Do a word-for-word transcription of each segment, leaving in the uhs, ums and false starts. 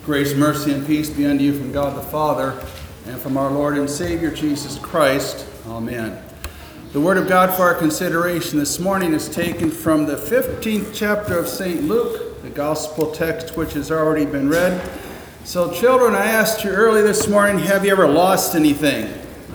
Grace, mercy, and peace be unto you from God the Father and from our Lord and Savior Jesus Christ. Amen. The Word of God for our consideration this morning is taken from the fifteenth chapter of Saint Luke, the Gospel text which has already been read. So children, I asked you early this morning, have you ever lost anything?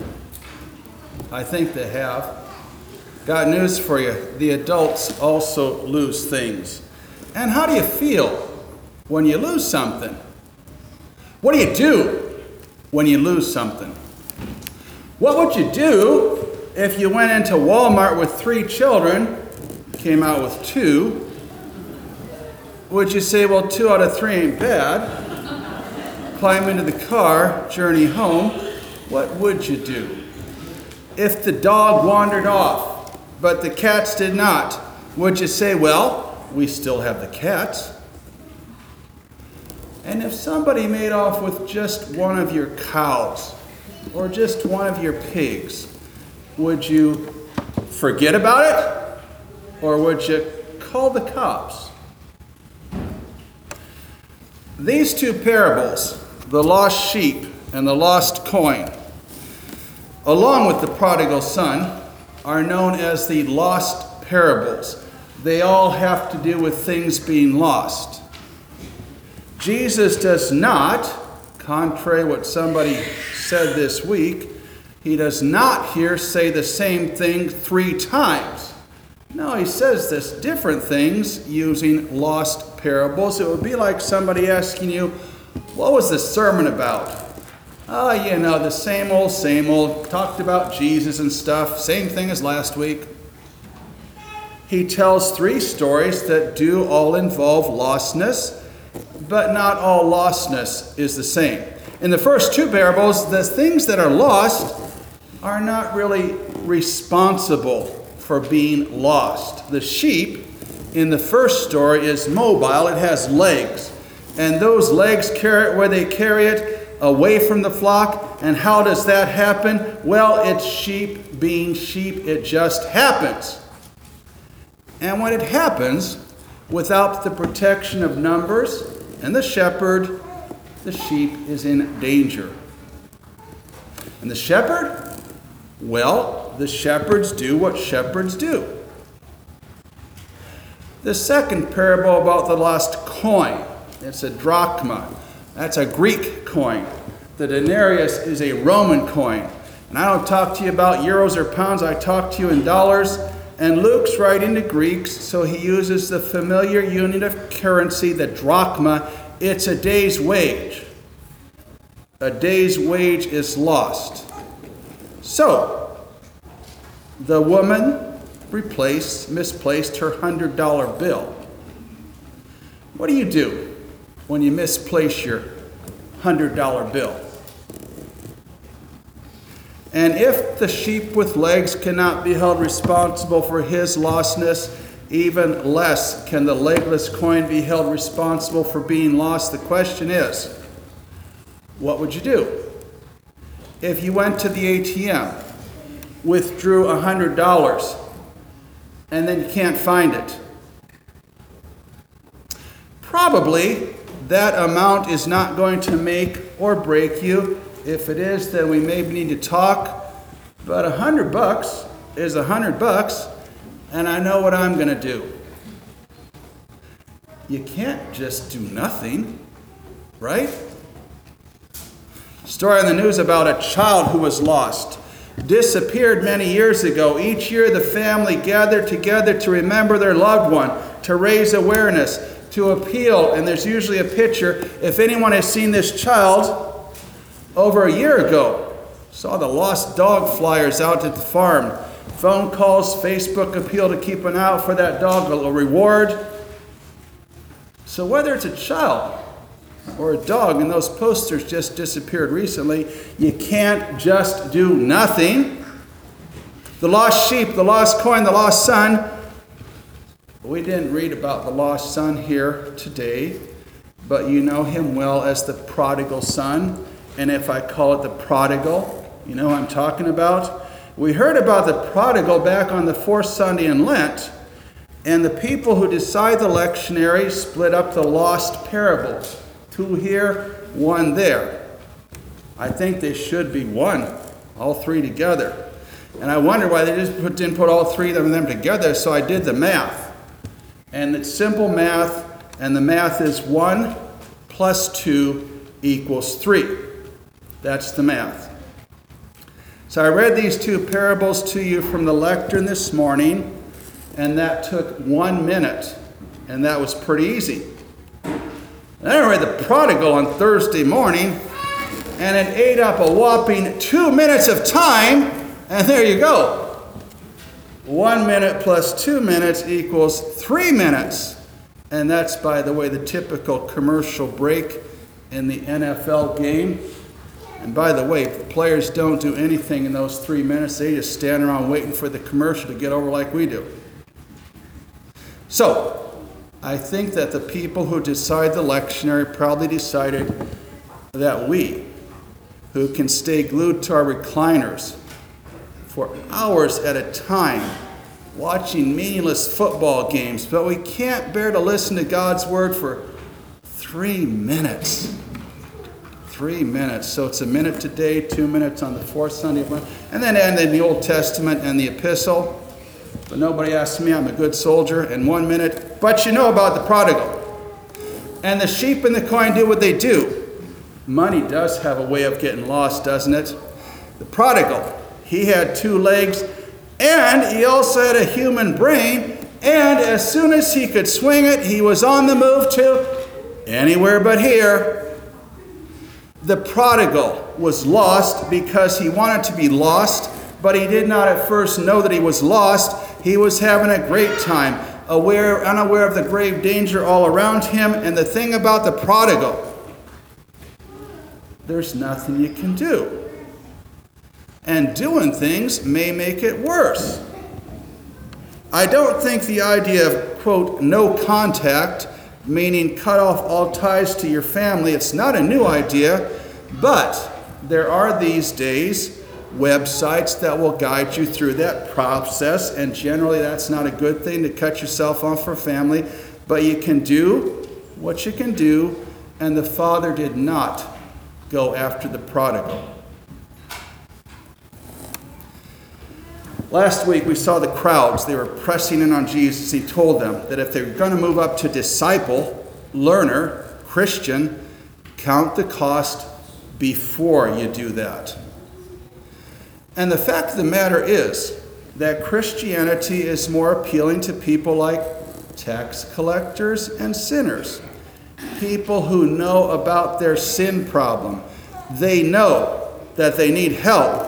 I think they have. Got news for you. The adults also lose things. And how do you feel when you lose something? What do you do when you lose something? What would you do if you went into Walmart with three children, came out with two? Would you say, well, two out of three ain't bad? Climb into the car, journey home. What would you do? If the dog wandered off, but the cats did not, would you say, well, we still have the cats? And if somebody made off with just one of your cows or just one of your pigs, would you forget about it or would you call the cops? These two parables, the lost sheep and the lost coin, along with the prodigal son, are known as the lost parables. They all have to do with things being lost. Jesus does not, contrary to what somebody said this week, he does not here say the same thing three times. No, he says this different things using lost parables. It would be like somebody asking you, what was the sermon about? Oh, you know, the same old, same old, talked about Jesus and stuff, same thing as last week. He tells three stories that do all involve lostness, but not all lostness is the same. In the first two parables, the things that are lost are not really responsible for being lost. The sheep in the first story is mobile. It has legs. And those legs carry it where they carry it, away from the flock. And how does that happen? Well, it's sheep being sheep. It just happens. And when it happens, without the protection of numbers and the shepherd, the sheep is in danger. And the shepherd? Well, the shepherds do what shepherds do. The second parable about the lost coin, it's a drachma. That's a Greek coin. The denarius is a Roman coin. And I don't talk to you about euros or pounds, I talk to you in dollars. And Luke's writing to Greeks, so he uses the familiar unit of currency, the drachma. It's a day's wage. A day's wage is lost. So, the woman replaced, misplaced her one hundred dollar bill. What do you do when you misplace your one hundred dollar bill? And if the sheep with legs cannot be held responsible for his lostness, even less can the legless coin be held responsible for being lost. The question is, what would you do? If you went to the A T M, withdrew one hundred dollars, and then you can't find it. Probably that amount is not going to make or break you. If it is, then we maybe need to talk. But a hundred bucks is a hundred bucks, and I know what I'm going to do. You can't just do nothing, right? Story in the news about a child who was lost. Disappeared many years ago. Each year the family gathered together to remember their loved one, to raise awareness, to appeal, and there's usually a picture. If anyone has seen this child, over a year ago, saw the lost dog flyers out at the farm. Phone calls, Facebook appeal to keep an eye out for that dog, a reward. So whether it's a child or a dog, and those posters just disappeared recently, you can't just do nothing. The lost sheep, the lost coin, the lost son. We didn't read about the lost son here today, but you know him well as the prodigal son. And if I call it the prodigal, you know who I'm talking about? We heard about the prodigal back on the fourth Sunday in Lent, and the people who decide the lectionary split up the lost parables. Two here, one there. I think they should be one, all three together. And I wonder why they just put, didn't put all three of them together, so I did the math. And it's simple math, and the math is one plus two equals three. That's the math. So I read these two parables to you from the lectern this morning, and that took one minute, and that was pretty easy. Then I read the prodigal on Thursday morning, and it ate up a whopping two minutes of time, and there you go. One minute plus two minutes equals three minutes. And that's, by the way, the typical commercial break in the N F L game. And by the way, the players don't do anything in those three minutes. They just stand around waiting for the commercial to get over like we do. So, I think that the people who decide the lectionary probably decided that we, who can stay glued to our recliners for hours at a time, watching meaningless football games, but we can't bear to listen to God's word for three minutes. Three minutes. So it's a minute today, two minutes on the fourth Sunday of month, and then and then the Old Testament and the epistle. But nobody asks me, I'm a good soldier, and one minute. But you know about the prodigal. And the sheep and the coin do what they do. Money does have a way of getting lost, doesn't it? The prodigal, he had two legs, and he also had a human brain, and as soon as he could swing it, he was on the move to anywhere but here. The prodigal was lost because he wanted to be lost, but he did not at first know that he was lost. He was having a great time, aware, unaware of the grave danger all around him. And the thing about the prodigal, there's nothing you can do. And doing things may make it worse. I don't think the idea of, quote, no contact, meaning cut off all ties to your family, it's not a new idea, but there are these days websites that will guide you through that process, and generally that's not a good thing to cut yourself off from family, but you can do what you can do, and the Father did not go after the prodigal. Last week we saw the crowds. They were pressing in on Jesus. He told them that if they're going to move up to disciple, learner, Christian, count the cost before you do that. And the fact of the matter is that Christianity is more appealing to people like tax collectors and sinners. People who know about their sin problem. They know that they need help.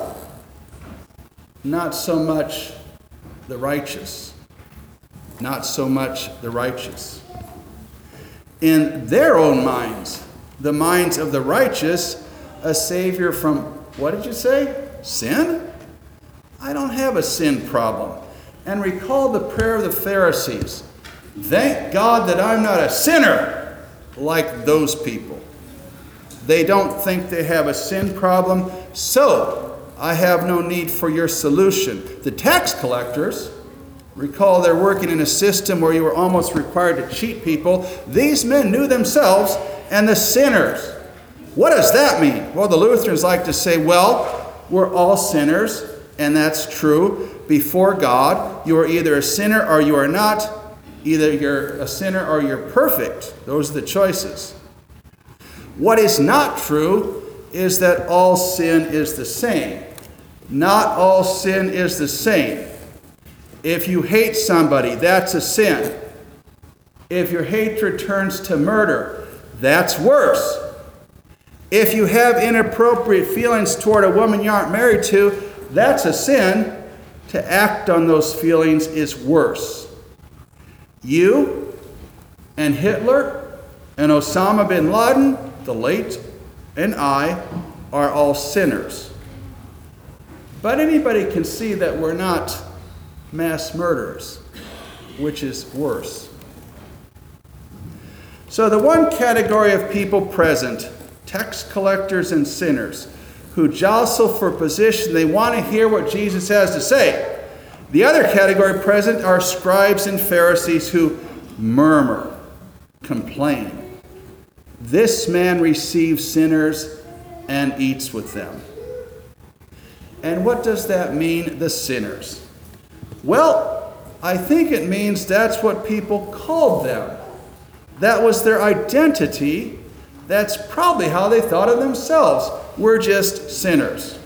Not so much the righteous. Not so much the righteous. In their own minds, the minds of the righteous, a Savior from, what did you say? Sin? I don't have a sin problem. And recall the prayer of the Pharisees. Thank God that I'm not a sinner like those people. They don't think they have a sin problem, so I have no need for your solution. The tax collectors, recall they're working in a system where you were almost required to cheat people. These men knew themselves, and the sinners. What does that mean? Well, the Lutherans like to say, well, we're all sinners, and that's true. Before God, you are either a sinner or you are not. Either you're a sinner or you're perfect. Those are the choices. What is not true is that all sin is the same. Not all sin is the same. If you hate somebody, that's a sin. If your hatred turns to murder, that's worse. If you have inappropriate feelings toward a woman you aren't married to, that's a sin. To act on those feelings is worse. You and Hitler and Osama bin Laden, the late, and I are all sinners. But anybody can see that we're not mass murderers, which is worse. So the one category of people present, tax collectors and sinners, who jostle for position, they want to hear what Jesus has to say. The other category present are scribes and Pharisees who murmur, complain. This man receives sinners and eats with them. And what does that mean, the sinners? Well, I think it means that's what people called them. That was their identity. That's probably how they thought of themselves. We're just sinners.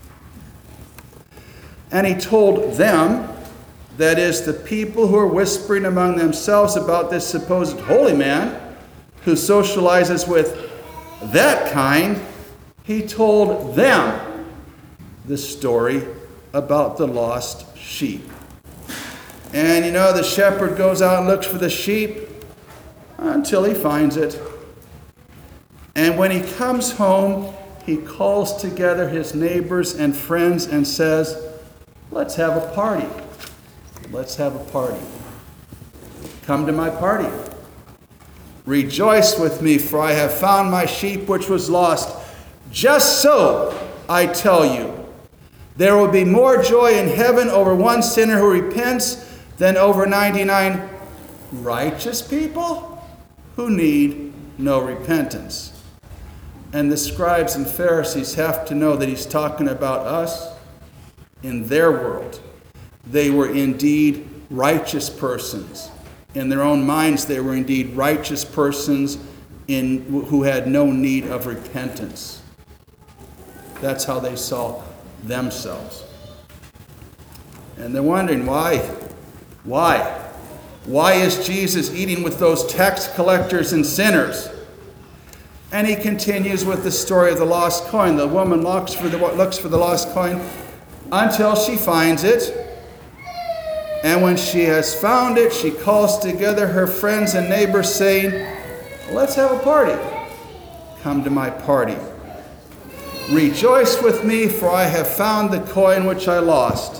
And he told them, that is, the people who are whispering among themselves about this supposed holy man who socializes with that kind, he told them the story about the lost sheep. And you know, the shepherd goes out and looks for the sheep until he finds it. And when he comes home, he calls together his neighbors and friends and says, let's have a party. Let's have a party. Come to my party. Rejoice with me, for I have found my sheep which was lost. Just so, I tell you, there will be more joy in heaven over one sinner who repents than over ninety-nine righteous people who need no repentance. And the scribes and Pharisees have to know that he's talking about us in their world. They were indeed righteous persons. In their own minds, they were indeed righteous persons in, who had no need of repentance. That's how they saw themselves. And they're wondering, why? Why? Why is Jesus eating with those tax collectors and sinners? And he continues with the story of the lost coin. The woman looks for the, looks for the lost coin until she finds it. And when she has found it, she calls together her friends and neighbors, saying, let's have a party. Come to my party. Rejoice with me, for I have found the coin which I lost.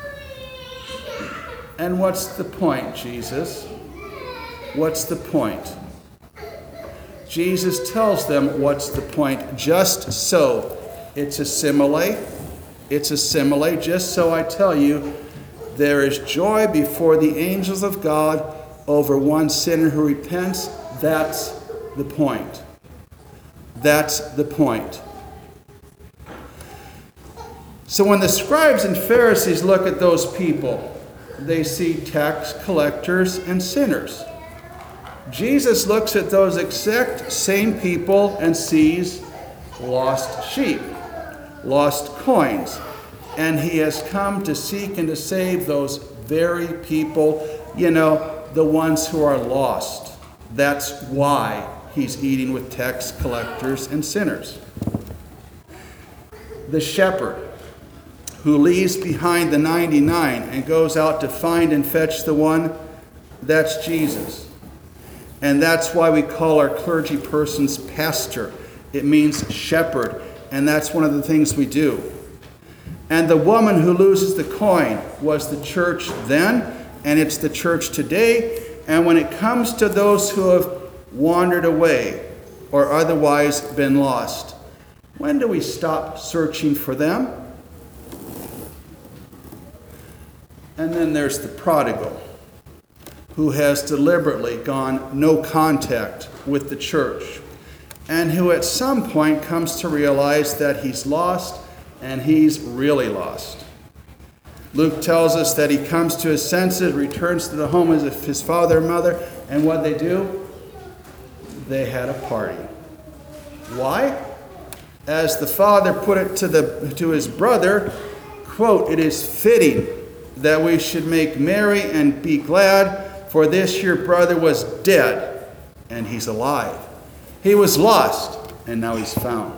And what's the point, Jesus? What's the point? Jesus tells them what's the point. Just so. It's a simile. It's a simile. Just so I tell you, there is joy before the angels of God over one sinner who repents. That's the point. That's the point. So when the scribes and Pharisees look at those people, they see tax collectors and sinners. Jesus looks at those exact same people and sees lost sheep, lost coins. And he has come to seek and to save those very people, you know, the ones who are lost. That's why he's eating with tax collectors and sinners. The shepherd who leaves behind the ninety-nine and goes out to find and fetch the one, that's Jesus. And that's why we call our clergy persons pastor. It means shepherd, and that's one of the things we do. And the woman who loses the coin was the church then, and it's the church today. And when it comes to those who have wandered away or otherwise been lost, when do we stop searching for them? And then there's the prodigal, who has deliberately gone no contact with the church, and who at some point comes to realize that he's lost, and he's really lost. Luke tells us that he comes to his senses, returns to the home of his father and mother, and what they do? They had a party. Why? As the father put it to the to his brother, quote, "It is fitting that we should make merry and be glad, for this your brother was dead, and he's alive. He was lost, and now he's found."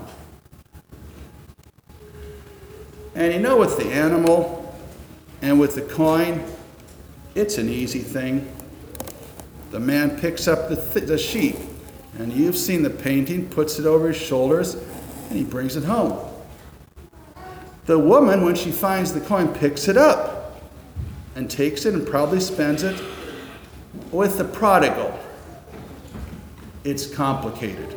And you know, with the animal and with the coin, it's an easy thing. The man picks up the, th- the sheep, and you've seen the painting, puts it over his shoulders, and he brings it home. The woman, when she finds the coin, picks it up and takes it and probably spends it. With the prodigal, it's complicated.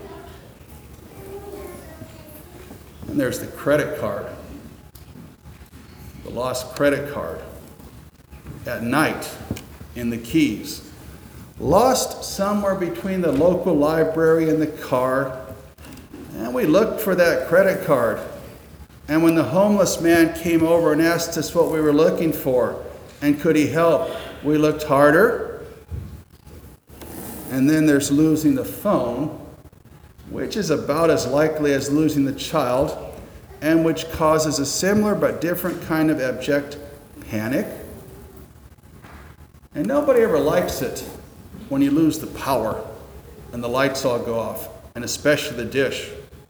And there's the credit card. The lost credit card. At night, in the Keys, lost somewhere between the local library and the car, and we looked for that credit card. And when the homeless man came over and asked us what we were looking for and could he help, we looked harder. And then there's losing the phone, which is about as likely as losing the child, and which causes a similar but different kind of abject panic. And nobody ever likes it when you lose the power and the lights all go off, and especially the dish.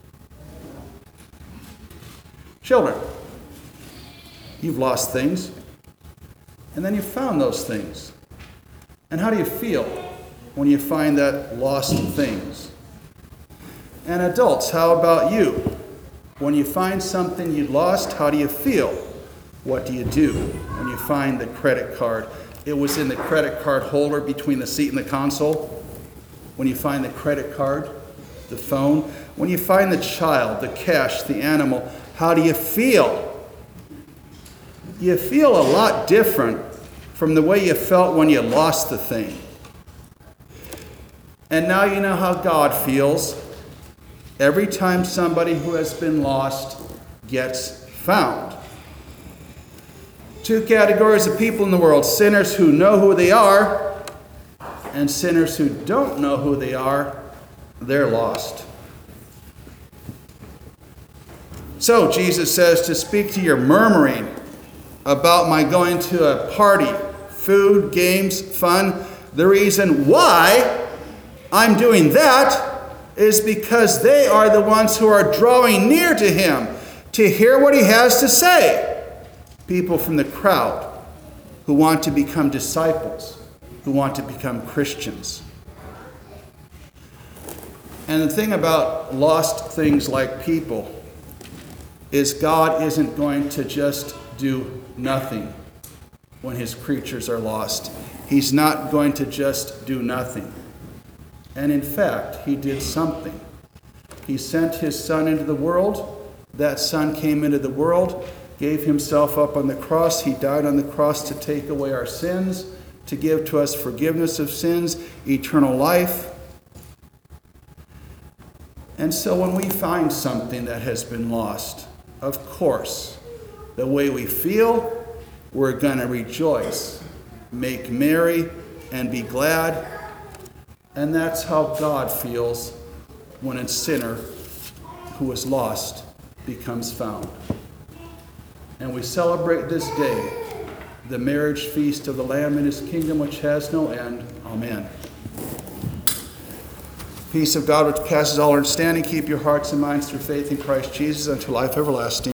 Children, you've lost things, and then you found those things. And how do you feel when you find that lost things? And adults, how about you? When you find something you lost, how do you feel? What do you do when you find the credit card? It was in the credit card holder between the seat and the console. When you find the credit card, the phone, when you find the child, the cash, the animal, how do you feel? You feel a lot different from the way you felt when you lost the thing. And now you know how God feels every time somebody who has been lost gets found. Two categories of people in the world: sinners who know who they are, and sinners who don't know who they are. They're lost. So Jesus says to speak to your murmuring about my going to a party, food, games, fun. The reason why I'm doing that is because they are the ones who are drawing near to him to hear what he has to say. People from the crowd who want to become disciples, who want to become Christians. And the thing about lost things like people is God isn't going to just do nothing when his creatures are lost. He's not going to just do nothing. And in fact, he did something. He sent his Son into the world. That Son came into the world, gave himself up on the cross. He died on the cross to take away our sins, to give to us forgiveness of sins, eternal life. And so when we find something that has been lost, of course, the way we feel, we're going to rejoice, make merry, and be glad. And that's how God feels when a sinner who is lost becomes found. And we celebrate this day, the marriage feast of the Lamb in his kingdom, which has no end. Amen. Peace of God, which passes all understanding, keep your hearts and minds through faith in Christ Jesus unto life everlasting.